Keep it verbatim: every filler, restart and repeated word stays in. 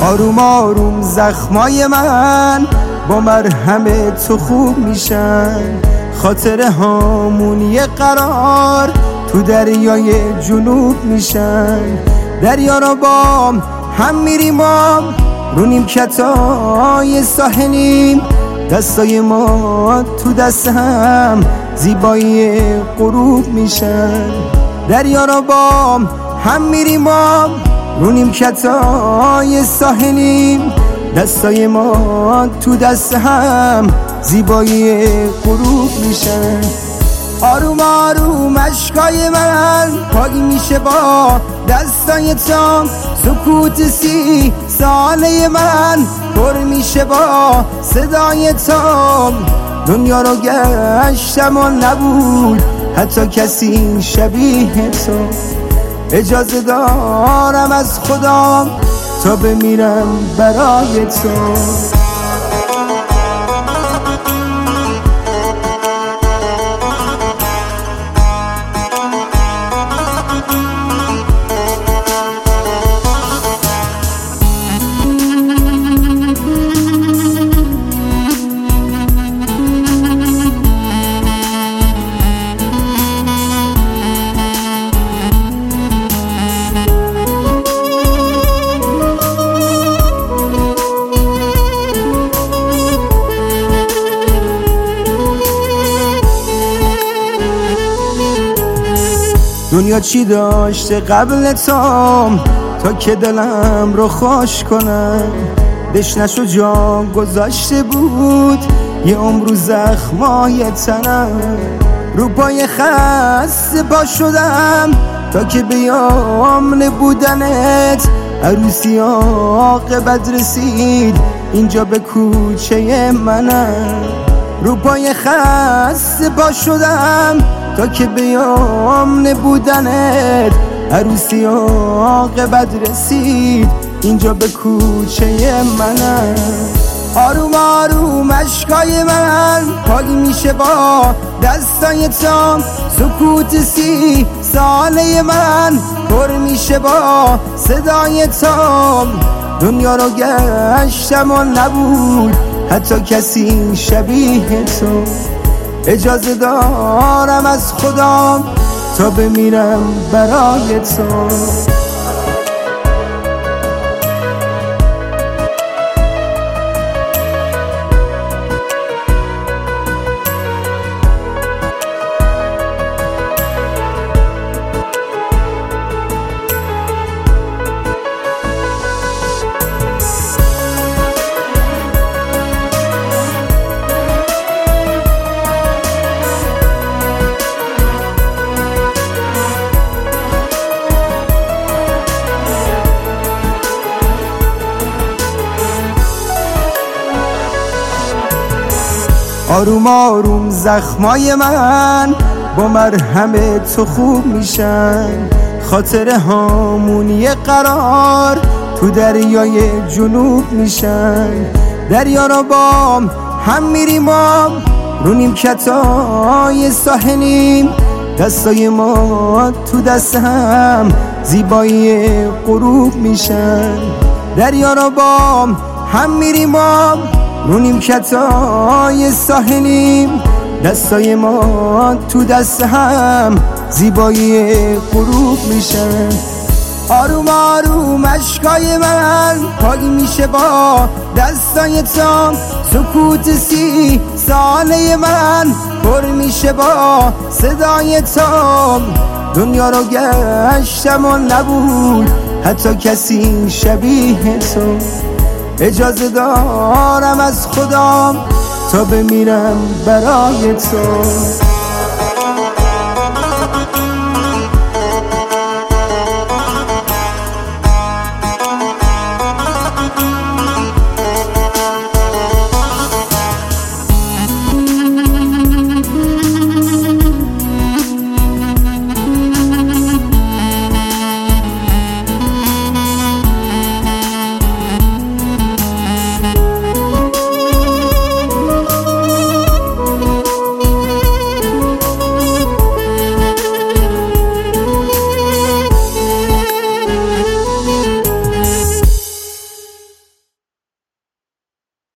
آروم آروم زخمای من با مرهم تو خوب میشن، خاطره هامون یه قرار تو دریای جنوب میشن. دریا را با هم میریم رو نیمکتای ساحلیم، دستای ما تو دست هم زیبایی غروب میشن. دریا را با هم میریم رو نیمکتای ساحلیم، دستای ما تو دست هم زیبایی غروب میشن. آروم آروم اشکای من پاک میشه با دستای تو، سکوت سی ساله من پر میشه با صدای تو. دنیا رو گشتم و نبود حتی کسی شبیه تو، اجازه دارم از خدا تا بمیرم برای تو. دنیا چی داشته قبل تو تا که دلم رو خوش کنم، دشنش رو جا گذاشته بود یه عمر رو زخمای تنم. رو پای خسته پا شدم تا که بیام نبودنت، عروسی عاقبت رسید اینجا به کوچه منم. رو پای خسته پا شدم تا که بیام نبودنت، عروسی عاقبت رسید اینجا به کوچه منم. آروم آروم اشکای من پاک میشه با دستای تو، سکوت سی ساله من پر میشه با صدای تو. دنیا رو گشتم و نبود حتی کسی شبیه تو، اجازه دارم از خدا تا بمیرم برای تو. آروم آروم زخمای من با مرهم تو خوب میشن، خاطره هامون یه قرار تو دریای جنوب میشن. دریا را با هم میریم رو نیمکتای ساحلیم، دستای ما تو دست هم زیبایی غروب میشن. دریا را با هم میریم رو نیمکتای ساحلیم، دستای ما تو دست هم زیبایی غروب میشن. آروم آروم اشکای من پاک میشه با دستای تو، سکوت سی ساله من پر میشه با صدای تو. دنیا رو گشتم و نبود حتی کسی شبیه تو، اجازه دارم از خدا تا بمیرم برای تو.